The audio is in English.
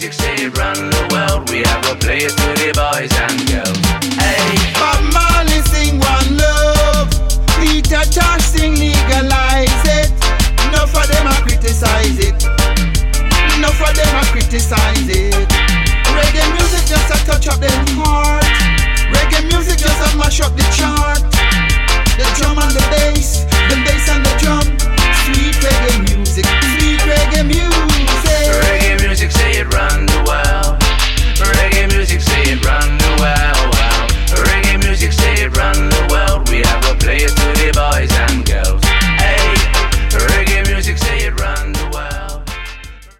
music say run the world. We have a play it to the boys and girls. Hey,